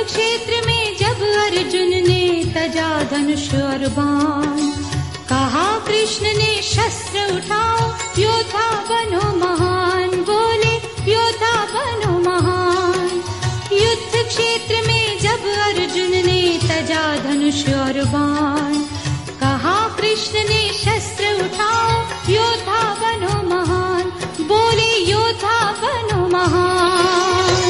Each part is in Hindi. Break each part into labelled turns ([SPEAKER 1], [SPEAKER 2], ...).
[SPEAKER 1] क्षेत्र में जब अर्जुन ने तजा धनुष और बाण, कहा कृष्ण ने शस्त्र उठाओ योद्धा बनो महान, बोले योद्धा बनो महान। युद्ध क्षेत्र में जब अर्जुन ने तजा धनुष और बाण, कहा कृष्ण ने शस्त्र उठाओ योद्धा बनो महान, बोले योद्धा बनो महान।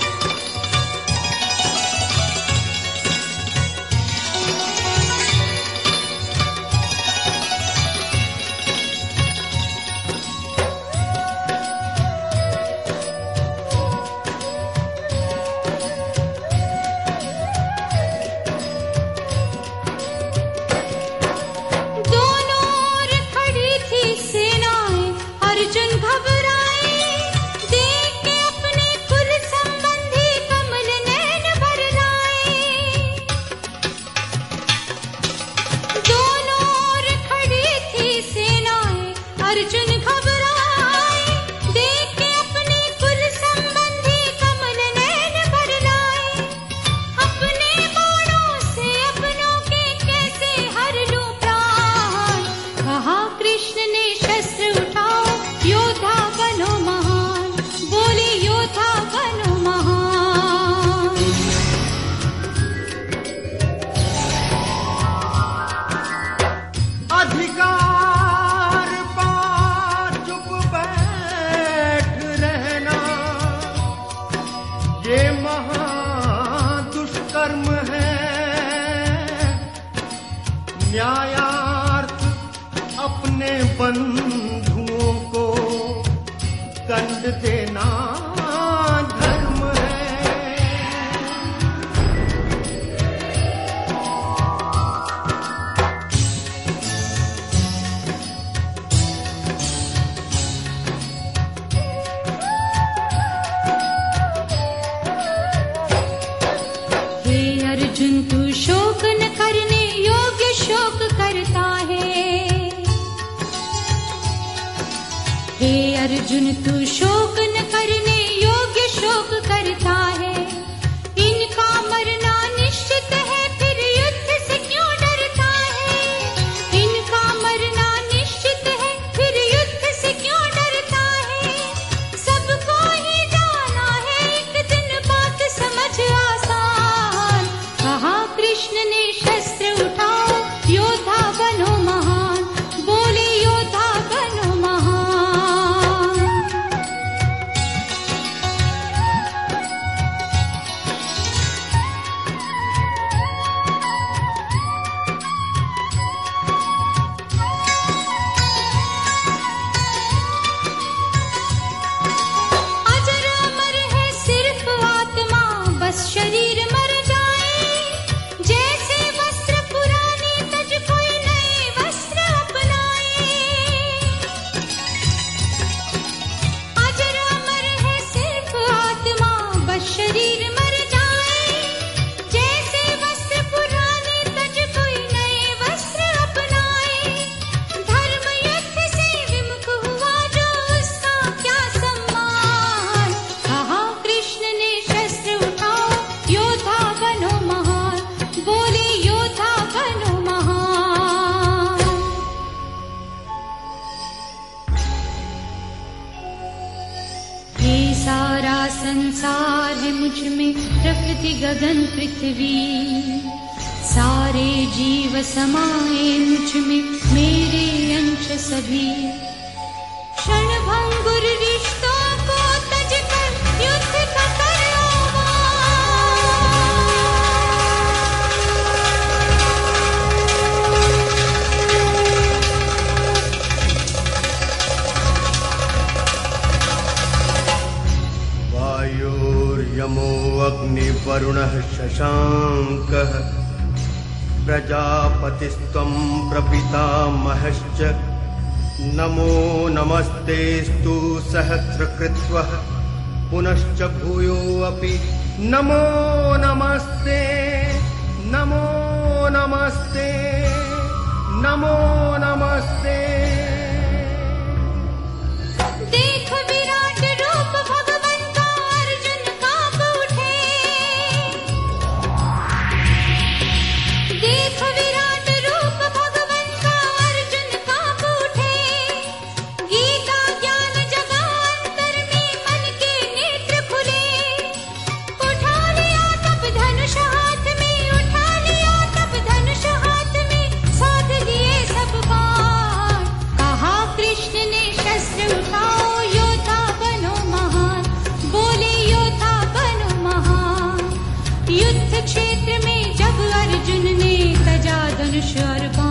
[SPEAKER 2] न्यायार्थ अपने बंधुओं को दंड देना धर्म है।
[SPEAKER 1] हे अर्जुन तू शोक न करने योग्य शोक करता है। हे अर्जुन तू शोक न करने योग्य शोक करता है। इनका मरना निश्चित है फिर युद्ध से क्यों डरता है। इनका मरना निश्चित है फिर युद्ध से क्यों डरता है। सबको ही जाना है एक दिन बात समझ आसान, कहा कृष्ण ने शस्त्र उठाओ योद्धा बनो महान, बोले योद्धा बनो महान। अजर अमर है सिर्फ आत्मा, बस शरीर मर जाए। जैसे वस्त्र पुराने तज कोई नए वस्त्र अपनाए। अजर अमर है सिर्फ आत्मा, बस शरीर मर जाए। जैसे वस्त्र पुराने तज कोई नए वस्त्र अपनाए। धर्म युद्ध से विमुख हुआ जो उसका क्या सम्मान, कहा कृष्ण ने शस्त्र उठाओ योद्धा बनो महान, बोले योद्धा बनो महान। ये सारा संसार है मुझ में, प्रकृति गगन पृथ्वी। सारे जीव समाए मुझ में, मेरे अंश सभी। क्षण भंगुर रिश्तों को तज कर युद्ध का करो
[SPEAKER 2] वायुर्यमो अग्निवरुणः शशाङ्कः प्रजापतिस्त्वं प्रपितामहश्च। नमो नमस्तेस्तु सहस्रकृत्वः पुनश्च भूयोऽपि नमो नमस्ते, नमो नमस्ते, नमो नमस्ते।
[SPEAKER 1] देख विराट रूप भगवान का अर्जुन कांप उठे। धनुष और बाण